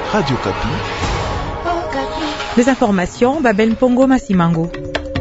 Radio Kapi. Les informations, Babel Mpongo Masimango.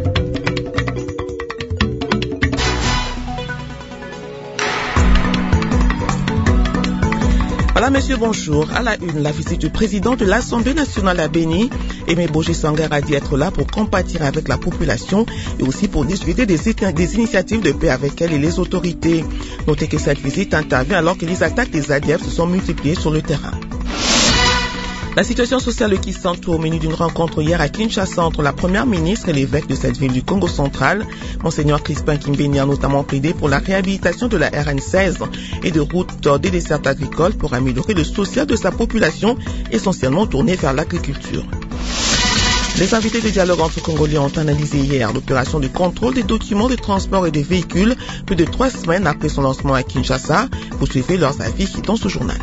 Voilà, messieurs, bonjour. À la une, la visite du président de l'Assemblée nationale à Béni, Aimé Boji Sangara, a dit être là pour compatir avec la population et aussi pour discuter des initiatives de paix avec elle et les autorités. Notez que cette visite intervient alors que les attaques des ADF se sont multipliées sur le terrain. La situation sociale qui s'entoure au menu d'une rencontre hier à Kinshasa entre la première ministre et l'évêque de cette ville du Congo central. Monseigneur Crispin Kimbeni a notamment plaidé pour la réhabilitation de la RN16 et de routes des dessertes agricoles pour améliorer le social de sa population, essentiellement tournée vers l'agriculture. Les invités de dialogue entre Congolais ont analysé hier l'opération de contrôle des documents de transport et des véhicules plus de 3 semaines après son lancement à Kinshasa. Vous suivez leurs avis dans ce journal.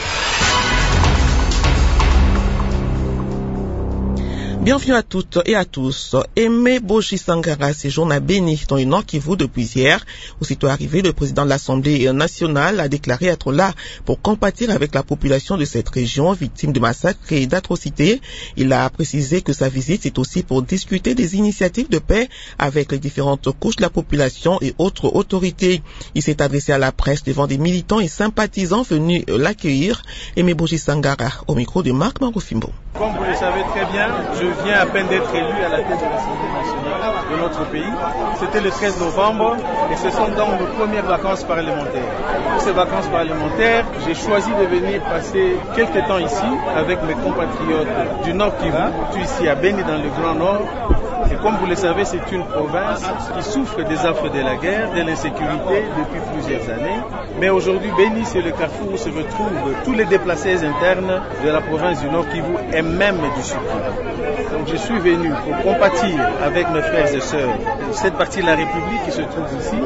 Bienvenue à toutes et à tous. Aimé Boji Sangara séjourne à Béni, dans le Nord Kivu depuis hier. Aussitôt arrivé, le président de l'Assemblée nationale a déclaré être là pour compatir avec la population de cette région victime de massacres et d'atrocités. Il a précisé que sa visite est aussi pour discuter des initiatives de paix avec les différentes couches de la population et autres autorités. Il s'est adressé à la presse devant des militants et sympathisants venus l'accueillir. Aimé Boji Sangara au micro de Marc Marofimbo. Comme vous le savez très bien, je viens à peine d'être élu à la tête de l'Assemblée nationale de notre pays. C'était le 13 novembre et ce sont donc nos premières vacances parlementaires. Pour ces vacances parlementaires, j'ai choisi de venir passer quelques temps ici avec mes compatriotes du Nord Kivu, tout ici à Béni dans le Grand Nord. Et comme vous le savez, c'est une province qui souffre des affres de la guerre, de l'insécurité depuis plusieurs années. Mais aujourd'hui, Béni, c'est le carrefour où se retrouvent tous les déplacés internes de la province du Nord Kivu et même du Sud Kivu. Donc je suis venu pour compatir avec mes frères et sœurs de cette partie de la République qui se trouve ici,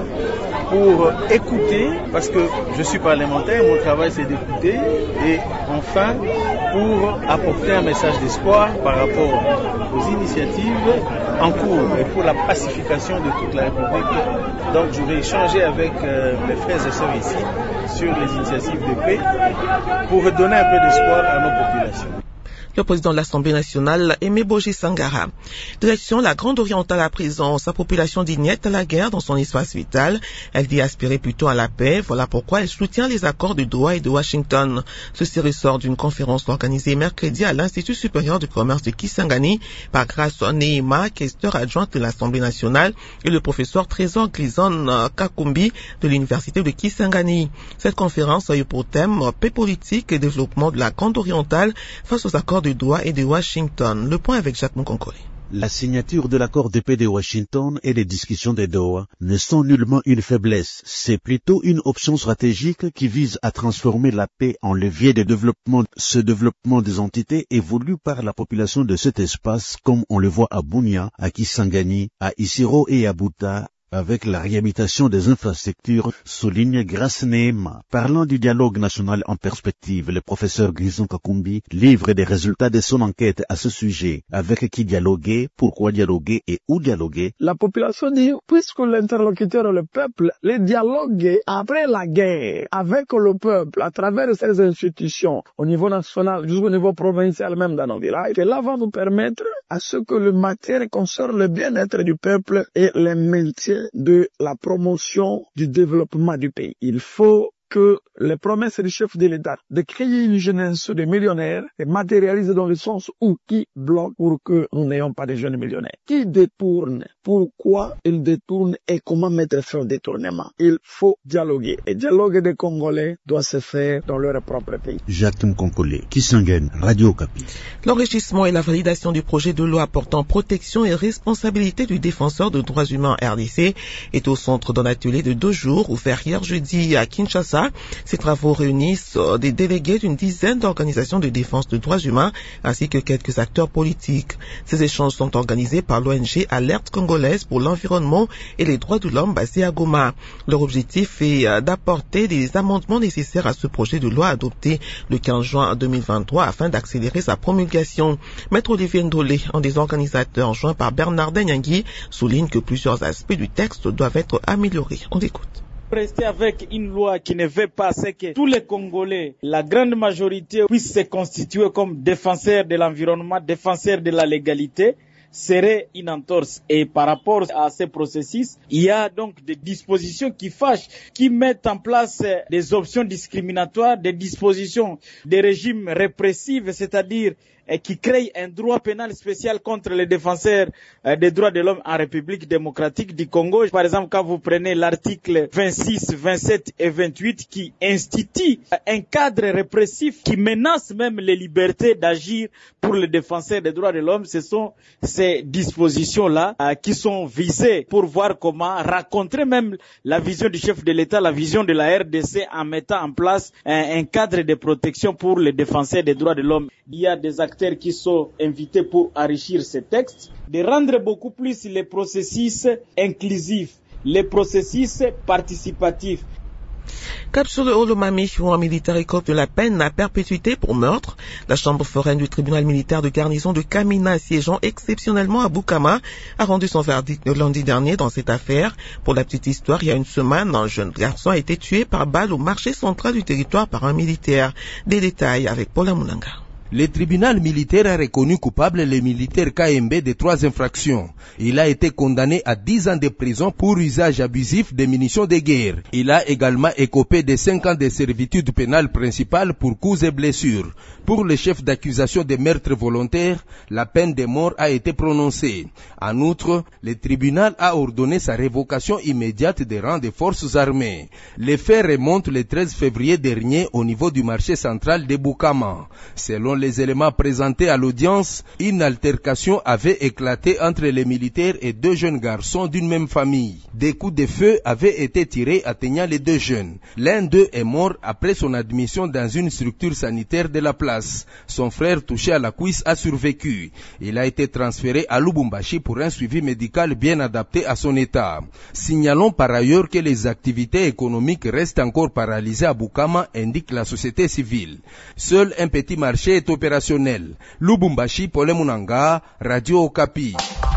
pour écouter, parce que je suis parlementaire, mon travail c'est d'écouter, et enfin pour apporter un message d'espoir par rapport aux initiatives en cours et pour la pacification de toute la République. Donc je vais échanger avec mes frères et sœurs ici sur les initiatives de paix pour redonner un peu d'espoir à nos populations. Le président de l'Assemblée nationale, Aimé Boji Sangara. Direction la Grande Orientale à présent. Sa population dit niet à la guerre dans son espace vital. Elle dit aspirer plutôt à la paix. Voilà pourquoi elle soutient les accords de Doha et de Washington. Ceci ressort d'une conférence organisée mercredi à l'Institut supérieur du commerce de Kisangani par Grace Neema, questeur adjointe de l'Assemblée nationale, et le professeur Trésor Glison Kakumbi de l'Université de Kisangani. Cette conférence a eu pour thème paix politique et développement de la Grande Orientale face aux accords de Doha et de Washington. Le point avec Jacques Moukonkole. La signature de l'accord de paix de Washington et les discussions de Doha ne sont nullement une faiblesse. C'est plutôt une option stratégique qui vise à transformer la paix en levier de développement. Ce développement des entités évolue par la population de cet espace, comme on le voit à Bunia, à Kisangani, à Isiro et à Buta, avec la réhabilitation des infrastructures, souligne Grace Neema. Parlant du dialogue national en perspective, le professeur Glison Kakumbi livre des résultats de son enquête à ce sujet. Avec qui dialoguer, pourquoi dialoguer et où dialoguer? La population dit, puisque l'interlocuteur est le peuple, le dialogue après la guerre avec le peuple, à travers ces institutions, au niveau national, jusqu'au niveau provincial, même dans nos villages, cela va nous permettre à ce que le matière concerne le bien-être du peuple et le maintien de la promotion du développement du pays. Il faut que les promesses du chef de l'État de créer une jeunesse de millionnaires se matérialisent dans le sens où qui bloque pour que nous n'ayons pas de jeunes millionnaires. Qui détourne? Pourquoi il détourne et comment mettre fin au détournement? Il faut dialoguer. Et dialogue des Congolais doit se faire dans leur propre pays. Jacques Mkonkole, Kisangani, Radio Kapi. L'enrichissement et la validation du projet de loi portant protection et responsabilité du défenseur de droits humains RDC est au centre d'un atelier de 2 jours ouvert hier jeudi à Kinshasa. Ces travaux réunissent des délégués d'une dizaine d'organisations de défense de droits humains ainsi que quelques acteurs politiques. Ces échanges sont organisés par l'ONG Alerte congolaise pour l'environnement et les droits de l'homme basée à Goma. Leur objectif est d'apporter des amendements nécessaires à ce projet de loi adopté le 15 juin 2023 afin d'accélérer sa promulgation. Maître Olivier Ndolé, un des organisateurs joint par Bernardin Nyangui, souligne que plusieurs aspects du texte doivent être améliorés. On écoute. rester avec une loi qui ne veut pas, c'est que tous les Congolais, la grande majorité, puissent se constituer comme défenseurs de l'environnement, défenseurs de la légalité, serait une entorse. Et par rapport à ces processus, il y a donc des dispositions qui fâchent, qui mettent en place des options discriminatoires, des dispositions, des régimes répressifs, c'est-à-dire qui créent un droit pénal spécial contre les défenseurs des droits de l'homme en République démocratique du Congo. Par exemple, quand vous prenez l'article 26, 27 et 28 qui institue un cadre répressif qui menace même les libertés d'agir pour les défenseurs des droits de l'homme, ce sont ces dispositions-là qui sont visées pour voir comment rencontrer même la vision du chef de l'État, la vision de la RDC en mettant en place un cadre de protection pour les défenseurs des droits de l'homme. Il y a des acteurs qui sont invités pour enrichir ces textes, de rendre beaucoup plus les processus inclusifs, les processus participatifs. Cap sur le Holomami, où un militaire écope de la peine à perpétuité pour meurtre. La chambre foraine du tribunal militaire de garnison de Kamina, siégeant exceptionnellement à Bukama, a rendu son verdict le lundi dernier dans cette affaire. Pour la petite histoire, il y a une semaine, un jeune garçon a été tué par balle au marché central du territoire par un militaire. Des détails avec Paula Munanga. Le tribunal militaire a reconnu coupable le militaire KMB de 3 infractions. Il a été condamné à 10 ans de prison pour usage abusif des munitions de guerre. Il a également écopé de 5 ans de servitude pénale principale pour coups et blessures. Pour le chef d'accusation de meurtre volontaire, la peine de mort a été prononcée. En outre, le tribunal a ordonné sa révocation immédiate des rangs des forces armées. Les faits remontent le 13 février dernier au niveau du marché central de Bukama. Selon les éléments présentés à l'audience, une altercation avait éclaté entre les militaires et 2 jeunes garçons d'une même famille. Des coups de feu avaient été tirés atteignant les 2 jeunes. L'un d'eux est mort après son admission dans une structure sanitaire de la place. Son frère touché à la cuisse a survécu. Il a été transféré à Lubumbashi pour un suivi médical bien adapté à son état. Signalons par ailleurs que les activités économiques restent encore paralysées à Bukama, indique la société civile. Seul un petit marché est opérationnel. Lubumbashi, Paul Munanga, Radio Okapi.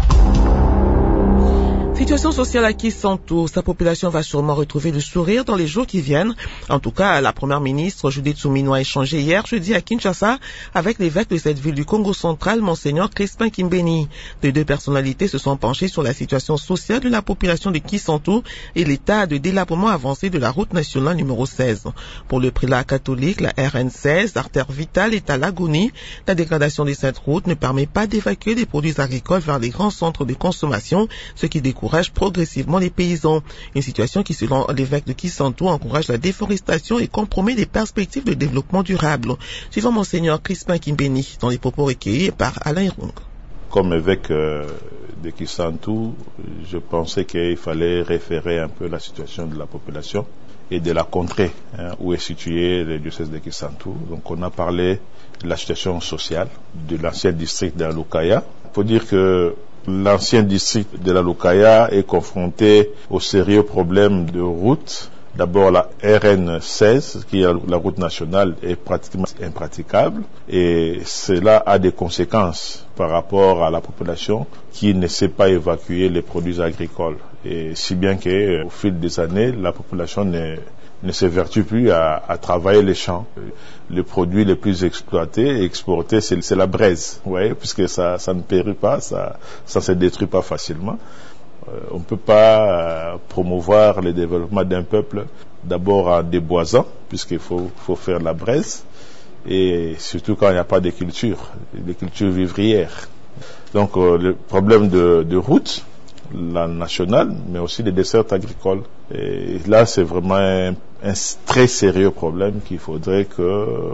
Situation sociale à Kisantu, sa population va sûrement retrouver le sourire dans les jours qui viennent. En tout cas, la première ministre Judith Suminwa a échangé hier jeudi à Kinshasa avec l'évêque de cette ville du Congo central, Monseigneur Crispin Kimbeni. Les 2 personnalités se sont penchées sur la situation sociale de la population de Kisantu et l'état de délabrement avancé de la route nationale numéro 16. Pour le prélat catholique, la RN16, artère vitale, est à l'agonie. La dégradation de cette route ne permet pas d'évacuer les produits agricoles vers les grands centres de consommation, ce qui décourage progressivement les paysans. Une situation qui, selon l'évêque de Kisantu, encourage la déforestation et compromet les perspectives de développement durable. Suivant Monseigneur Crispin Kimbeni dans les propos recueillis par Alain Irung. Comme évêque de Kisantu, je pensais qu'il fallait référer un peu la situation de la population et de la contrée où est situé le diocèse de Kisantu. Donc on a parlé de la situation sociale de l'ancien district de la Lukaya. Il faut dire que l'ancien district de la Lukaya est confronté au sérieux problème de route. D'abord, la RN16, qui est la route nationale, est pratiquement impraticable et cela a des conséquences par rapport à la population qui ne sait pas évacuer les produits agricoles. Et si bien qu'au fil des années, la population ne s'évertue plus à travailler les champs. Le produit le plus exploité et exporté, c'est la braise, puisque ça ne périt pas, ça se détruit pas facilement. On ne peut pas promouvoir le développement d'un peuple d'abord en déboisant, puisqu'il faut faire la braise, et surtout quand il n'y a pas de culture, des cultures vivrières. Donc le problème de route, la nationale, mais aussi des dessertes agricoles. Et là, c'est vraiment un très sérieux problème qu'il faudrait que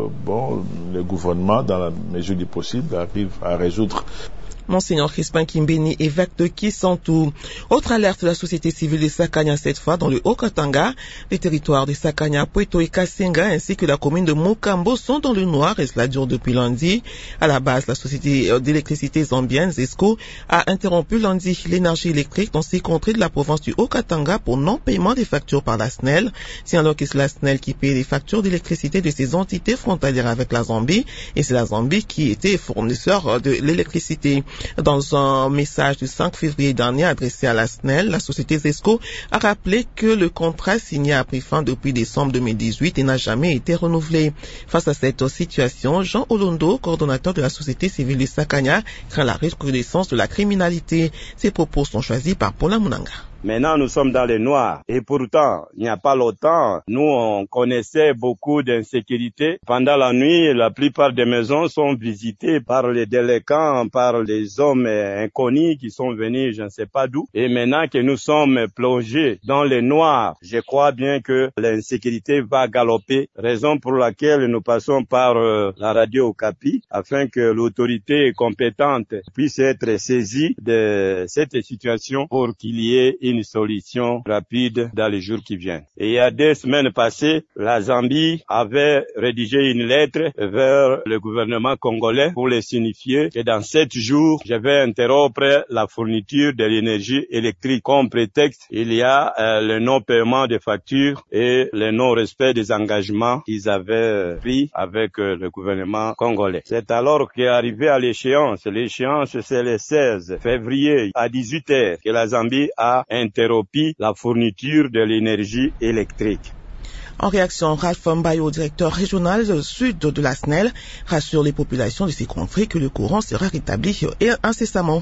le gouvernement, dans la mesure du possible, arrive à résoudre. Monseigneur Crispin Kimbeni, évêque de Kisantu. Autre alerte de la société civile de Sakanya, cette fois dans le Haut-Katanga. Les territoires de Sakanya, Pweto et Kasenga ainsi que la commune de Mokambo sont dans le noir et cela dure depuis lundi. À la base, la société d'électricité zambienne, ZESCO, a interrompu lundi l'énergie électrique dans 6 contrées de la province du Haut-Katanga pour non-paiement des factures par la SNEL. C'est alors que c'est la SNEL qui paye les factures d'électricité de ces entités frontalières avec la Zambie et c'est la Zambie qui était fournisseur de l'électricité. Dans un message du 5 février dernier adressé à la SNEL, la société ZESCO a rappelé que le contrat signé a pris fin depuis décembre 2018 et n'a jamais été renouvelé. Face à cette situation, Jean Olondo, coordonnateur de la société civile de Sakanya, craint la recrudescence de la criminalité. Ses propos sont choisis par Paula Munanga. Maintenant, nous sommes dans les noirs. Et pourtant, il n'y a pas longtemps, nous, on connaissait beaucoup d'insécurité. Pendant la nuit, la plupart des maisons sont visitées par les délinquants, par les hommes inconnus qui sont venus, je ne sais pas d'où. Et maintenant que nous sommes plongés dans les noirs, je crois bien que l'insécurité va galoper. Raison pour laquelle nous passons par la radio Okapi afin que l'autorité compétente puisse être saisie de cette situation pour qu'il y ait une solution rapide dans les jours qui viennent. Et il y a 2 semaines passées, la Zambie avait rédigé une lettre vers le gouvernement congolais pour les signifier que dans 7 jours, je vais interrompre la fourniture de l'énergie électrique. Comme prétexte, il y a le non-paiement des factures et le non-respect des engagements qu'ils avaient pris avec le gouvernement congolais. C'est alors qu'est arrivé à l'échéance. L'échéance, c'est le 16 février à 18h que la Zambie a interrompu la fourniture de l'énergie électrique. En réaction, Ralph Mbayo, directeur régional sud de la SNEL, rassure les populations de ces contrées que le courant sera rétabli incessamment.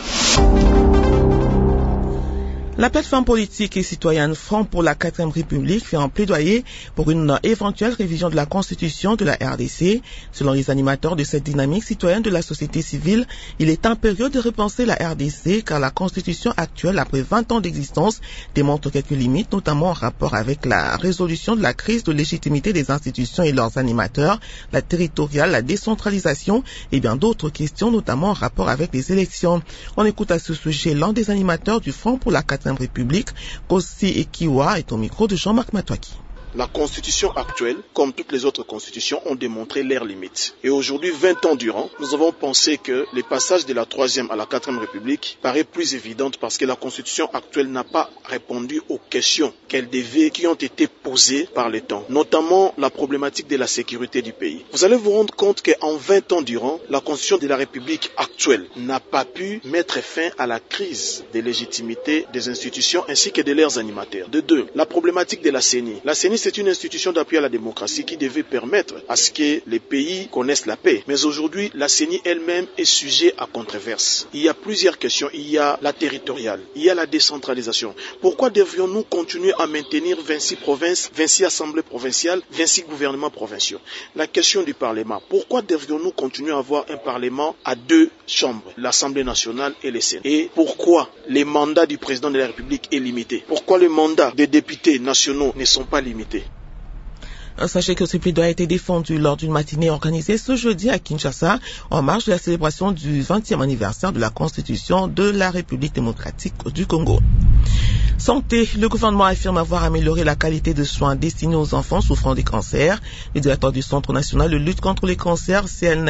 La plateforme politique et citoyenne Front pour la 4e République fait un plaidoyer pour une éventuelle révision de la Constitution de la RDC. Selon les animateurs de cette dynamique citoyenne de la société civile, il est impérieux de repenser la RDC car la Constitution actuelle, après 20 ans d'existence, démontre quelques limites, notamment en rapport avec la résolution de la crise de légitimité des institutions et leurs animateurs, la territoriale, la décentralisation et bien d'autres questions, notamment en rapport avec les élections. On écoute à ce sujet l'un des animateurs du Front pour la 4e République, Kossi Ekiwa, est au micro de Jean-Marc Matouaki. La constitution actuelle, comme toutes les autres constitutions, ont démontré leurs limites. Et aujourd'hui, 20 ans durant, nous avons pensé que le passage de la 3e à la 4e République paraît plus évidente parce que la constitution actuelle n'a pas répondu aux questions qui ont été posées par le temps, notamment la problématique de la sécurité du pays. Vous allez vous rendre compte qu'en 20 ans durant, la constitution de la République actuelle n'a pas pu mettre fin à la crise de légitimité des institutions ainsi que de leurs animateurs. De deux, la problématique de la CENI. La CENI, c'est une institution d'appui à la démocratie qui devait permettre à ce que les pays connaissent la paix. Mais aujourd'hui, la CENI elle-même est sujet à controverse. Il y a plusieurs questions. Il y a la territoriale, il y a la décentralisation. Pourquoi devrions-nous continuer à maintenir 26 provinces, 26 assemblées provinciales, 26 gouvernements provinciaux? La question du Parlement. Pourquoi devrions-nous continuer à avoir un Parlement à 2 chambres, l'Assemblée nationale et le Sénat? Et pourquoi les mandats du président de la République est limité? Pourquoi les mandats des députés nationaux ne sont pas limités? Sachez que ce plaidoyer a été défendu lors d'une matinée organisée ce jeudi à Kinshasa en marge de la célébration du 20e anniversaire de la Constitution de la République démocratique du Congo. Santé, le gouvernement affirme avoir amélioré la qualité de soins destinés aux enfants souffrant des cancers. Le directeur du Centre national de lutte contre les cancers,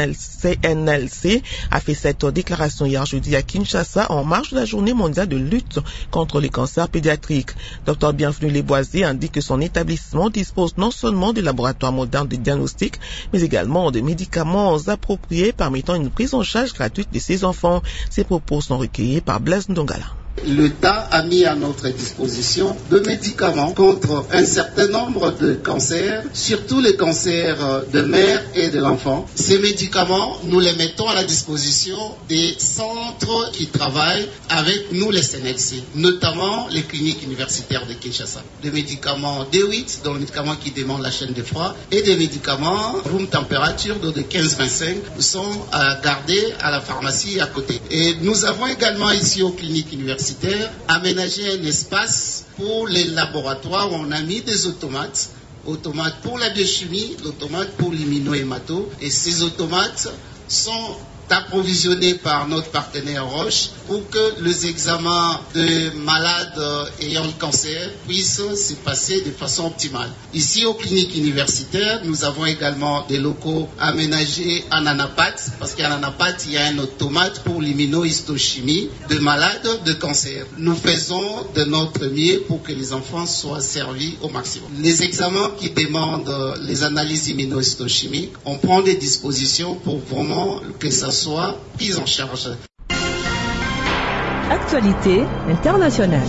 CNLC, a fait cette déclaration hier jeudi à Kinshasa en marge de la journée mondiale de lutte contre les cancers pédiatriques. Dr Bienvenu Leboisier indique que son établissement dispose non seulement de laboratoires modernes de diagnostic, mais également de médicaments appropriés permettant une prise en charge gratuite de ces enfants. Ces propos sont recueillis par Blaise Ndongala. L'État a mis à notre disposition de médicaments contre un certain nombre de cancers, surtout les cancers de mère et de l'enfant. Ces médicaments, nous les mettons à la disposition des centres qui travaillent avec nous, les CNLC, notamment les cliniques universitaires de Kinshasa. Des médicaments D8, donc les médicaments qui demandent la chaîne de froid, et des médicaments room température de 15-25 sont gardés à la pharmacie à côté. Et nous avons également ici aux cliniques universitaires aménager un espace pour les laboratoires où on a mis des automates pour la biochimie, l'automate pour l'immunohémato, et ces automates sont approvisionnés par notre partenaire Roche pour que les examens de malades ayant le cancer puissent se passer de façon optimale. Ici, aux cliniques universitaires, nous avons également des locaux aménagés en Anapat, parce qu'en Anapat, il y a un automate pour l'immunohistochimie de malades de cancer. Nous faisons de notre mieux pour que les enfants soient servis au maximum. Les examens qui demandent les analyses immunohistochimiques, on prend des dispositions pour vraiment que ça soit pris en charge. Actualité internationale.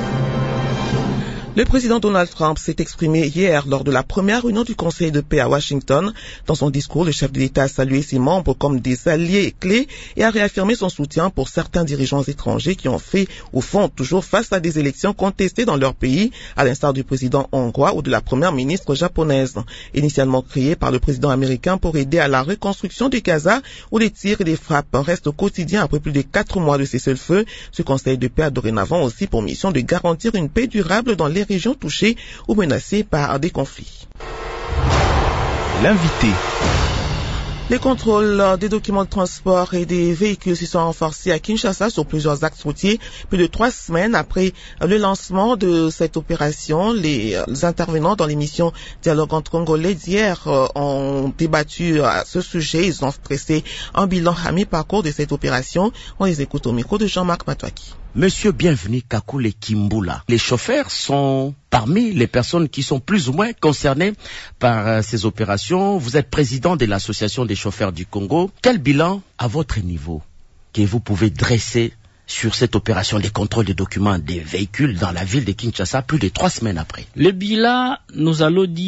Le président Donald Trump s'est exprimé hier lors de la première réunion du Conseil de paix à Washington. Dans son discours, le chef de l'État a salué ses membres comme des alliés clés et a réaffirmé son soutien pour certains dirigeants étrangers qui ont fait ou font toujours face à des élections contestées dans leur pays, à l'instar du président hongrois ou de la première ministre japonaise. Initialement créé par le président américain pour aider à la reconstruction du Gaza, où les tirs et les frappes restent au quotidien après plus de 4 mois de cessez-le-feu, ce Conseil de paix a dorénavant aussi pour mission de garantir une paix durable dans les régions touchées ou menacées par des conflits. L'invité. Les contrôles des documents de transport et des véhicules se sont renforcés à Kinshasa sur plusieurs axes routiers. Plus de 3 semaines après le lancement de cette opération, les intervenants dans l'émission Dialogue entre Congolais d'hier ont débattu à ce sujet. Ils ont dressé un bilan à mi-parcours de cette opération. On les écoute au micro de Jean-Marc Matouaki. Monsieur Bienvenu Kakule Kimbula, les chauffeurs sont parmi les personnes qui sont plus ou moins concernées par ces opérations. Vous êtes président de l'association des chauffeurs du Congo. Quel bilan, à votre niveau, que vous pouvez dresser sur cette opération des contrôles des documents des véhicules dans la ville de Kinshasa plus de 3 semaines après? Le bilan, nous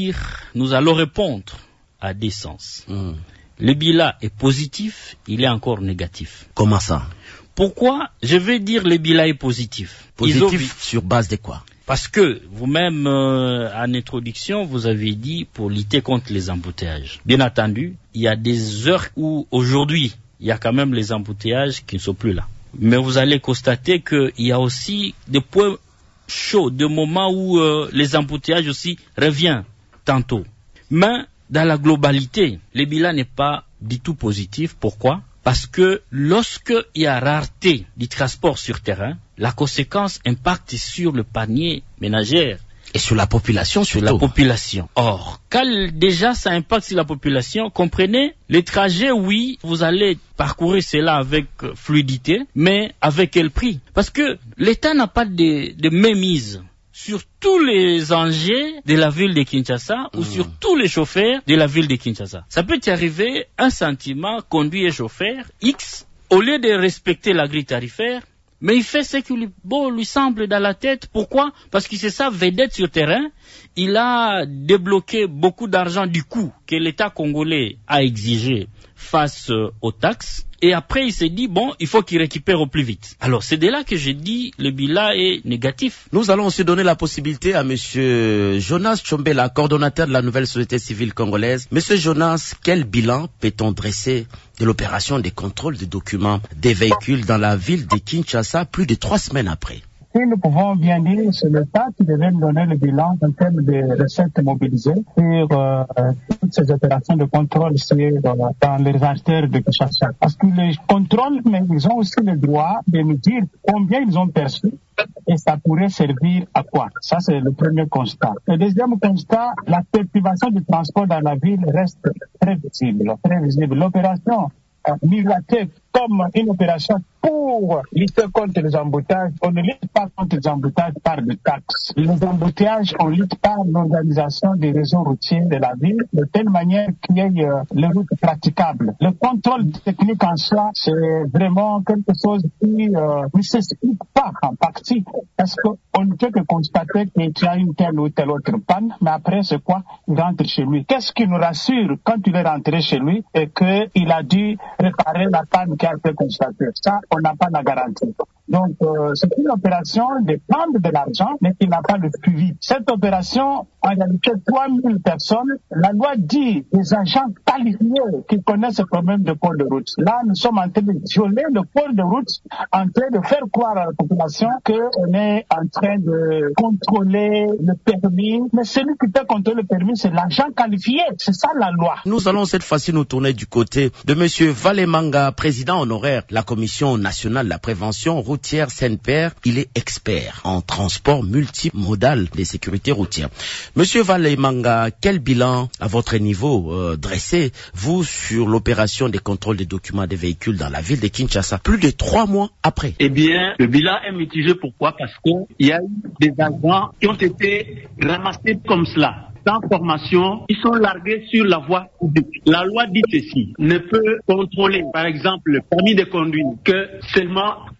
allons répondre à des sens. Le bilan est positif, il est encore négatif. Comment ça? Pourquoi je vais dire le bilan est positif? Positif sur base de quoi? Parce que vous-même, en introduction, vous avez dit pour lutter contre les embouteillages. Bien entendu, il y a des heures où aujourd'hui, il y a quand même les embouteillages qui ne sont plus là. Mais vous allez constater qu'il y a aussi des points chauds, des moments où les embouteillages aussi reviennent tantôt. Mais dans la globalité, le bilan n'est pas du tout positif. Pourquoi? Parce que lorsque il y a rareté du transport sur terrain, la conséquence impacte sur le panier ménager. Et sur la population surtout. Sur la population. Or, quand déjà ça impacte sur la population, comprenez, les trajets, oui, vous allez parcourir cela avec fluidité, mais avec quel prix? Parce que l'État n'a pas de mainmise sur tous les engins de la ville de Kinshasa ou sur tous les chauffeurs de la ville de Kinshasa. Ça peut y arriver, un sentiment conduit un chauffeur X, au lieu de respecter la grille tarifaire, mais il fait ce qui lui semble dans la tête. Pourquoi? Parce qu'il c'est sa vedette sur terrain. Il a débloqué beaucoup d'argent du coût que l'État congolais a exigé face aux taxes. Et après, il s'est dit, bon, il faut qu'il récupère au plus vite. Alors, c'est de là que j'ai dit, le bilan est négatif. Nous allons aussi donner la possibilité à monsieur Jonas Tchombela, coordonnateur de la nouvelle société civile congolaise. Monsieur Jonas, quel bilan peut-on dresser de l'opération des contrôles des documents des véhicules dans la ville de Kinshasa plus de 3 semaines après? Si nous pouvons bien dire, c'est l'État qui devait nous donner le bilan en termes de recettes mobilisées sur toutes ces opérations de contrôle dans les artères de Kinshasa. Parce que les contrôles, mais ils ont aussi le droit de nous dire combien ils ont perçu et ça pourrait servir à quoi. Ça, c'est le premier constat. Le deuxième constat, la perturbation du transport dans la ville reste très visible. Très visible. L'opération migrative comme une opération pour lutter contre les embouteillages. On ne lutte pas contre les embouteillages par des taxes. Les embouteillages, on lutte par l'organisation des réseaux routiers de la ville de telle manière qu'il y ait les routes praticables. Le contrôle technique en soi, c'est vraiment quelque chose qui ne s'explique pas en partie. Parce qu'on ne peut que constater qu'il y a une telle ou telle autre panne, mais après c'est quoi? Il rentre chez lui. Qu'est-ce qui nous rassure quand il est rentré chez lui et qu'il a dû réparer la panne qui a été constatée? Ça, on n'a pas la garantie. Donc, c'est une opération de prendre de l'argent, mais qui n'a pas de suivi. Cette opération, en réalité, 3000 personnes, la loi dit des agents qualifiés qui connaissent le problème de port de route. Là, nous sommes en train de violer le port de route, en train de faire croire à la population qu'on est en train de contrôler le permis. Mais celui qui peut contrôler le permis, c'est l'agent qualifié. C'est ça la loi. Nous allons cette fois-ci nous tourner du côté de monsieur Valemanga, président honoraire de la Commission nationale de la prévention routière Saint-Père. Il est expert en transport multimodal des sécurités routières. Monsieur Valemanga, quel bilan à votre niveau dressez-vous sur l'opération des contrôles des documents des véhicules dans la ville de Kinshasa plus de 3 mois après? Eh bien, le bilan est mitigé. Pourquoi? Parce qu'il y a eu des agents qui ont été ramassés comme cela, sans formation, ils sont largués sur la voie publique. La loi dit ceci, ne peut contrôler, par exemple, le permis de conduire que seulement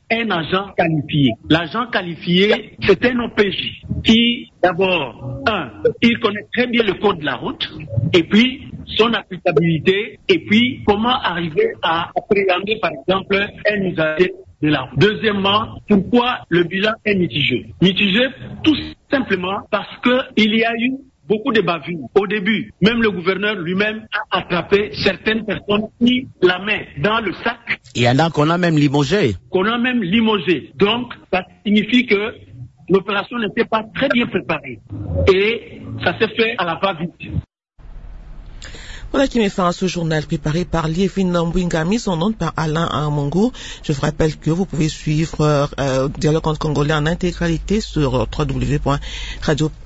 un agent qualifié. L'agent qualifié, c'est un OPJ qui, d'abord, il connaît très bien le code de la route, et puis son applicabilité, et puis comment arriver à appréhender, par exemple, un usager de la route. Deuxièmement, pourquoi le bilan est mitigé? Mitigé tout simplement parce qu'il y a eu beaucoup de bavures. Au début, même le gouverneur lui-même a attrapé certaines personnes qui la mettent dans le sac. Il y en a qu'on a même limogé. Donc, ça signifie que l'opération n'était pas très bien préparée. Et ça s'est fait à la va-vite. Voilà qui met fin à ce journal préparé par Lievin Mbwingami, son nom par Alain Amongo. Je vous rappelle que vous pouvez suivre Dialogue entre Congolais en intégralité sur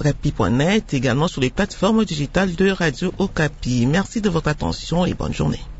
www.radiocapi.net, également sur les plateformes digitales de Radio Okapi. Merci de votre attention et bonne journée.